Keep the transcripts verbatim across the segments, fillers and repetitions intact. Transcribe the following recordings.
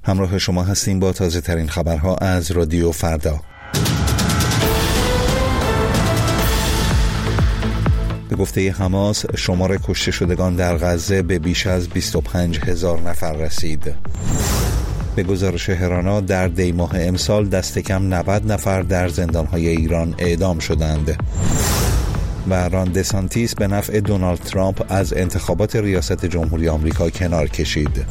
همراه شما هستیم با تازه ترین خبرها از رادیو فردا. به گفته حماس شمار کشته شدگان در غزه به بیش از بیست و پنج هزار نفر رسید. به گزارش هرانا در دی ماه امسال دست کم نود نفر در زندانهای ایران اعدام شدند. و ران دسانتیس به نفع دونالد ترامپ از انتخابات ریاست جمهوری آمریکا کنار کشید.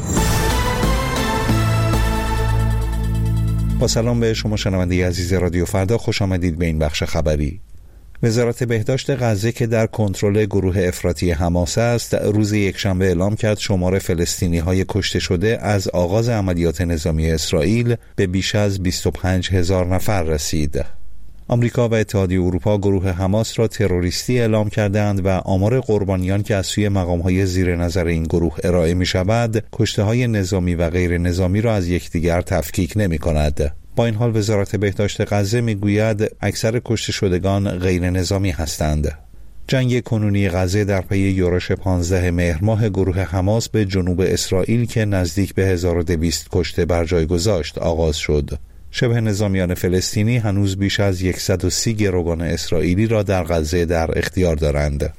با سلام به شما شنونده عزیز رادیو فردا، خوش آمدید به این بخش خبری. وزارت بهداشت غزه که در کنترل گروه افراطی حماس است، روز یکشنبه اعلام کرد شمار فلسطینی‌های کشته شده از آغاز عملیات نظامی اسرائیل به بیش از بیست و پنج هزار نفر رسید. آمریکا و اتحادیه اروپا گروه حماس را تروریستی اعلام کردند و آمار قربانیان که از سوی مقام‌های زیر نظر این گروه ارائه می‌شود، کشته‌های نظامی و غیر نظامی را از یکدیگر تفکیک نمی‌کند. با این حال وزارت بهداشت غزه میگوید اکثر کشته شدگان غیر نظامی هستند. جنگ کنونی غزه در پی یورش پانزده مهر ماه گروه حماس به جنوب اسرائیل که نزدیک به هزار و دویست کشته بر جای گذاشت آغاز شد. شبه نظامیان فلسطینی هنوز بیش از صد و سی گروگان اسرائیلی را در غزه در اختیار دارند.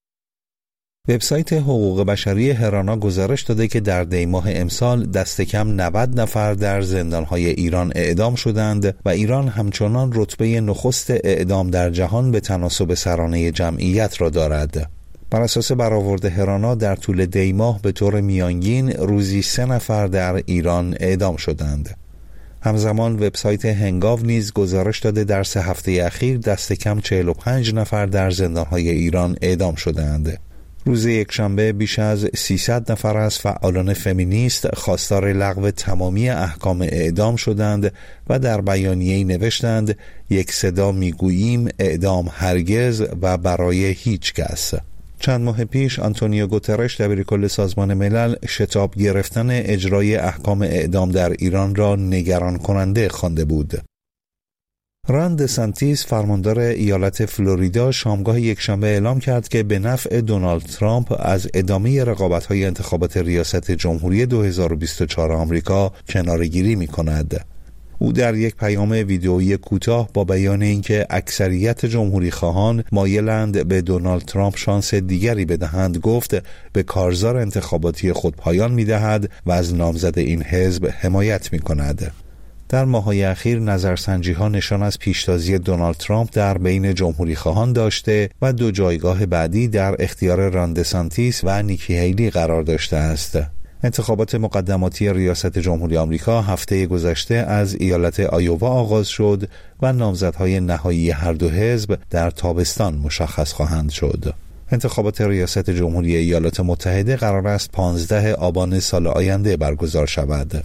وبسایت حقوق بشری هرانا گزارش داده که در دی ماه امسال دست کم نود نفر در زندانهای ایران اعدام شدند و ایران همچنان رتبه نخست اعدام در جهان به تناسب سرانه جمعیت را دارد. بر اساس برآورد هرانا در طول دی ماه به طور میانگین روزی سه نفر در ایران اعدام شدند. همزمان وبسایت هنگاو نیز گزارش داده در سه هفته اخیر دست کم چهل و پنج نفر در زندانهای ایران اعدام شدند. روز یکشنبه بیش از سیصد نفر از فعالان فمینیست خواستار لغو تمامی احکام اعدام شدند و در بیانیه‌ای نوشتند یک صدا میگوییم اعدام هرگز و برای هیچ کس. چند ماه پیش آنتونیو گوترش دبیرکل سازمان ملل شتاب گرفتن اجرای احکام اعدام در ایران را نگران کننده خوانده بود. ران دسانتیس فرماندار ایالت فلوریدا شامگاه یکشنبه اعلام کرد که به نفع دونالد ترامپ از ادامه رقابت‌های انتخابات ریاست جمهوری دو هزار و بیست و چهار آمریکا کناره‌گیری می‌کند. او در یک پیام ویدئویی کوتاه با بیان اینکه اکثریت جمهوری خواهان مایلند به دونالد ترامپ شانس دیگری بدهند گفت به کارزار انتخاباتی خود پایان می‌دهد و از نامزد این حزب حمایت می‌کند. در ماه‌های اخیر نظرسنجی‌ها نشان از پیشتازی دونالد ترامپ در بین جمهوری خواهان داشته و دو جایگاه بعدی در اختیار ران دسانتیس و نیکی هیلی قرار داشته است. انتخابات مقدماتی ریاست جمهوری آمریکا هفته گذشته از ایالت آیووا آغاز شد و نامزدهای نهایی هر دو حزب در تابستان مشخص خواهند شد. انتخابات ریاست جمهوری ایالات متحده قرار است پانزده آبان سال آینده برگزار شود.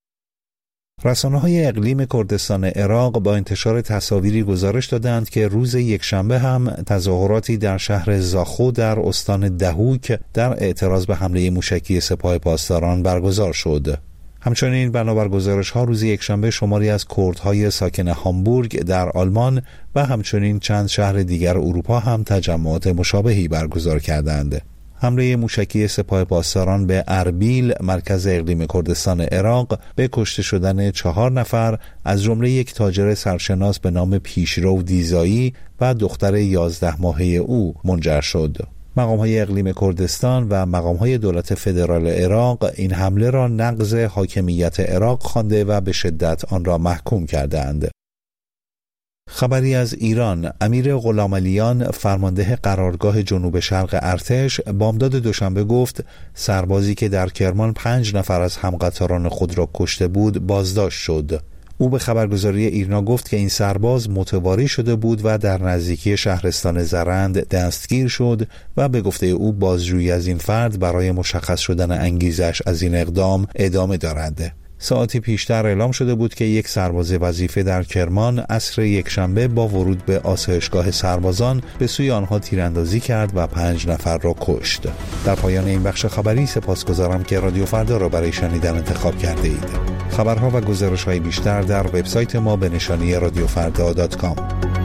رسانه‌های اقلیم کردستان عراق با انتشار تصاویری گزارش دادند که روز یکشنبه هم تظاهراتی در شهر زاخو در استان دهوک در اعتراض به حمله موشکی سپاه پاسداران برگزار شد. همچنین بنابر گزارش‌ها روز یکشنبه شماری از کردهای ساکن هامبورگ در آلمان و همچنین چند شهر دیگر اروپا هم تجمعات مشابهی برگزار کردند. حمله موشکی سپاه پاسداران به اربیل مرکز اقلیم کردستان عراق به کشته شدن چهار نفر از جمله یک تاجر سرشناس به نام پیشرو دیزایی و دختر یازده ماهه او منجر شد. مقام‌های اقلیم کردستان و مقام‌های دولت فدرال عراق این حمله را نقض حاکمیت عراق خوانده و به شدت آن را محکوم کردند. خبری از ایران: امیر غلامعلیان فرمانده قرارگاه جنوب شرق ارتش بامداد دوشنبه گفت سربازی که در کرمان پنج نفر از همقطاران خود را کشته بود بازداشت شد. او به خبرگزاری ایرنا گفت که این سرباز متواری شده بود و در نزدیکی شهرستان زرند دستگیر شد و به گفته او بازجویی از این فرد برای مشخص شدن انگیزش از این اقدام ادامه دارد. ساعتی پیشتر اعلام شده بود که یک سرباز وظیفه در کرمان عصر یکشنبه با ورود به آسایشگاه سربازان به سوی آنها تیراندازی کرد و پنج نفر را کشت. در پایان این بخش خبری سپاسگزارم که رادیو فردا را برای شنیدن انتخاب کرده اید. خبرها و گزارش‌های بیشتر در وبسایت ما به نشانی رادیو فردا دات کام.